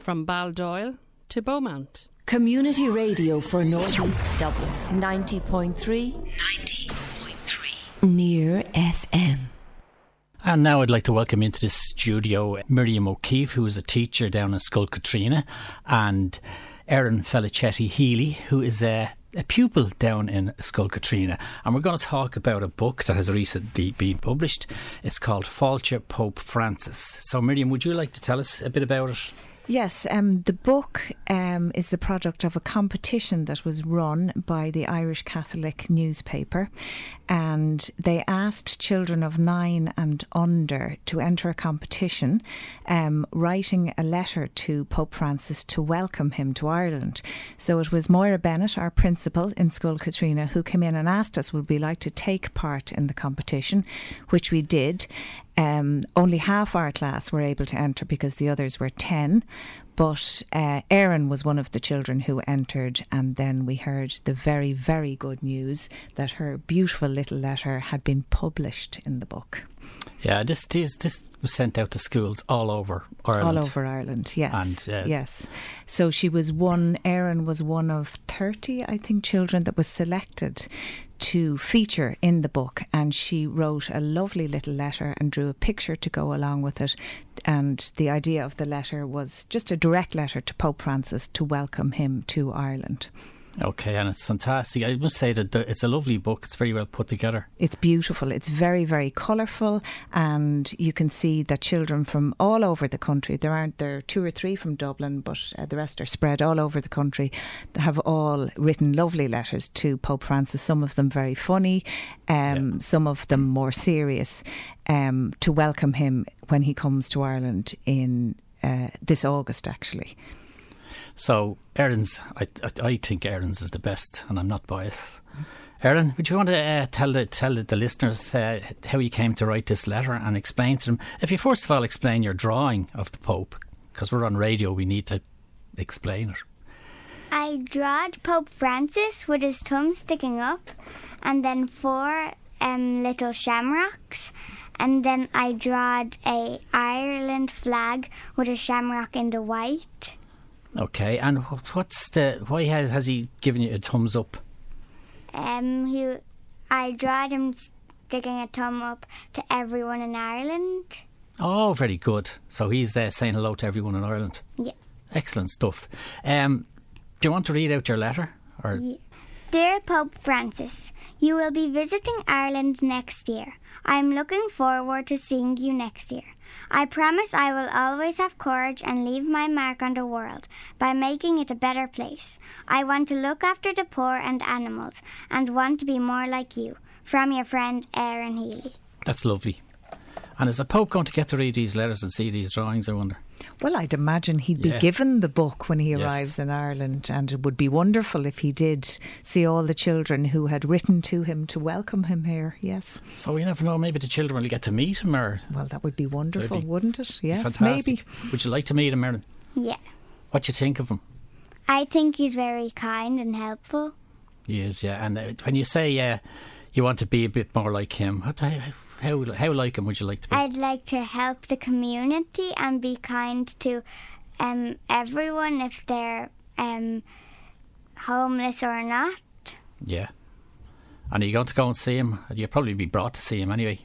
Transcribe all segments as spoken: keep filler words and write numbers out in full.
From Baldoyle to Beaumont. Community radio for North East Dublin. ninety point three. ninety point three. Near F M. And now I'd like to welcome into the studio Miriam O'Keefe, who is a teacher down in Scoil Catriona, and Erin Felicetti Healy, who is a, a pupil down in Scoil Catriona. And we're going to talk about a book that has recently been published. It's called Fáilte Pope Francis. So Miriam, would you like to tell us a bit about it? Yes, um, the book um, is the product of a competition that was run by the Irish Catholic newspaper, and they asked children of nine and under to enter a competition, um, writing a letter to Pope Francis to welcome him to Ireland. So it was Moira Bennett, our principal in Scoil Catriona, who came in and asked us would we like to take part in the competition, which we did. Um, only half our class were able to enter because the others were ten, but uh, Erin was one of the children who entered, and then we heard the very, very good news that her beautiful little letter had been published in the book. Yeah, this this, this was sent out to schools all over Ireland. All over Ireland, yes. And, uh, yes. So she was one, Erin was one of thirty, I think, children that was selected to feature in the book, and she wrote a lovely little letter and drew a picture to go along with it, and the idea of the letter was just a direct letter to Pope Francis to welcome him to Ireland. Okay, and it's fantastic. I must say that the, it's a lovely book. It's very well put together. It's beautiful. It's very, very colourful, and you can see that children from all over the country, there aren't there are two or three from Dublin, but uh, the rest are spread all over the country, they have all written lovely letters to Pope Francis, some of them very funny, um, yeah. some of them more serious, um, to welcome him when he comes to Ireland in uh, this August, actually. So Erin's, I, I, I think Erin's is the best, and I'm not biased. Erin, would you want to uh, tell the tell the listeners uh, how you came to write this letter and explain to them? If you first of all explain your drawing of the Pope, because we're on radio, we need to explain it. I drawed Pope Francis with his thumb sticking up, and then four um, little shamrocks, and then I drawed a Ireland flag with a shamrock in the white. Okay, and what's the why has, has he given you a thumbs up? Um, he, I drawed him sticking a thumb up to everyone in Ireland. Oh, very good. So he's uh, saying hello to everyone in Ireland. Yeah. Excellent stuff. Um, do you want to read out your letter? Or? Yeah. Dear Pope Francis, you will be visiting Ireland next year. I am looking forward to seeing you next year. I promise I will always have courage and leave my mark on the world by making it a better place. I want to look after the poor and animals and want to be more like you. From your friend Erin Healy. That's lovely. And is the Pope going to get to read these letters and see these drawings, I wonder? Well, I'd imagine he'd be yeah. given the book when he yes. arrives in Ireland, and it would be wonderful if he did see all the children who had written to him to welcome him here, yes. So we never know, maybe the children will get to meet him, or... Well, that would be wonderful, be wouldn't it? Yes, fantastic. maybe. Would you like to meet him, Erin? Yeah. What do you think of him? I think he's very kind and helpful. He is, yeah. And uh, when you say uh, you want to be a bit more like him, what, how, how, how like him would you like to be? I'd like to help the community and be kind to um, everyone if they're um, homeless or not. Yeah. And are you going to go and see him? You'll probably be brought to see him anyway.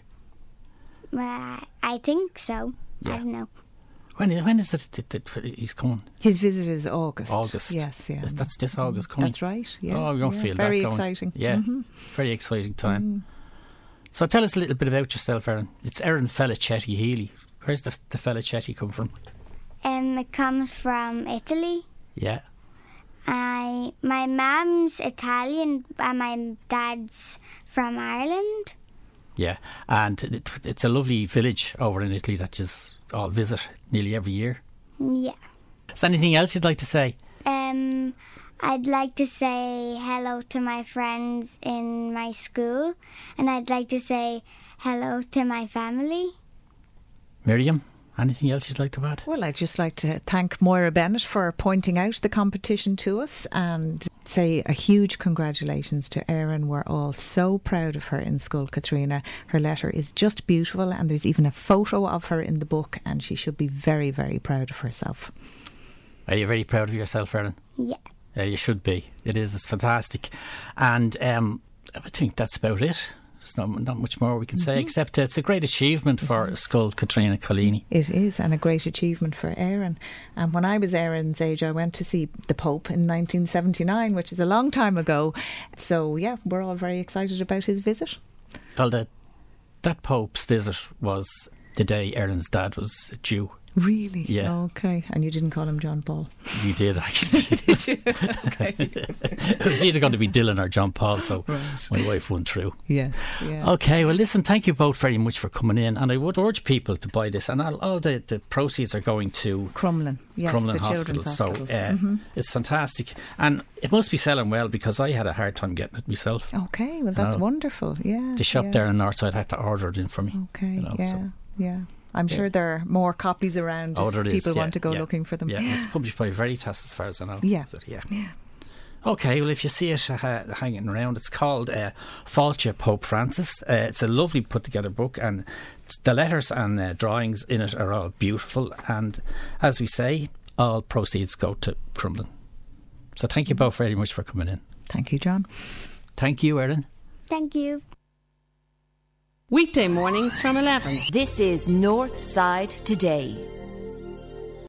Uh, I think so. Yeah. I don't know. When, when is it that, that, that he's coming? His visit is August. August. Yes, yeah. That's this August coming. That's right, yeah. Oh, we're going to yeah. feel Very that going. exciting. Yeah, mm-hmm. very exciting time. Mm. So tell us a little bit about yourself, Erin. It's Erin Felicetti Healy. Where's the, the Felicetti come from? Um, it comes from Italy. Yeah. I my mum's Italian and my dad's from Ireland. Yeah, and it, it's a lovely village over in Italy that you all visit nearly every year. Yeah. Is there anything else you'd like to say? Um, I'd like to say hello to my friends in my school, and I'd like to say hello to my family. Miriam, anything else you'd like to add? Well, I'd just like to thank Moira Bennett for pointing out the competition to us and say a huge congratulations to Erin. We're all so proud of her in Scoil Catriona. Her letter is just beautiful, and there's even a photo of her in the book, and she should be very, very proud of herself. Are you very proud of yourself, Erin? Yeah. Yeah, you should be. It is. It's fantastic. And um, I think that's about it. There's not, not much more we can say, mm-hmm. except uh, it's a great achievement for Scoil Catriona Collini. It is, and a great achievement for Éireann. And when I was Éireann's age, I went to see the Pope in nineteen seventy-nine, which is a long time ago. So, yeah, we're all very excited about his visit. Well, the, that Pope's visit was the day Éireann's dad was due. Really? Yeah. Okay. And you didn't call him John Paul? You did, actually. Did you? Okay. It was either going to be Dylan or John Paul, so right. My wife won through. Yes. Yeah. Okay, well, listen, thank you both very much for coming in. And I would urge people to buy this. And all, all the, the proceeds are going to Crumlin. Yes, Crumlin the Hospital. Children's So Hospital. uh, mm-hmm. It's fantastic. And it must be selling well, because I had a hard time getting it myself. Okay, well, that's you know, wonderful. Yeah. The shop yeah. there in Northside had to order it in for me. Okay, you know, yeah, so. yeah. I'm Yeah. sure there are more copies around Oh, if there people is, yeah, want to go yeah. looking for them. Yeah, it's published by Veritas as far as I know. Yeah. Is it? Yeah. yeah. Okay, well, if you see it uh, hanging around, it's called uh, Fáilte Pope Francis. Uh, it's a lovely put together book, and the letters and uh, drawings in it are all beautiful. And as we say, all proceeds go to Crumlin. So thank you both very much for coming in. Thank you, John. Thank you, Erin. Thank you. Weekday mornings from eleven. This is North Side Today.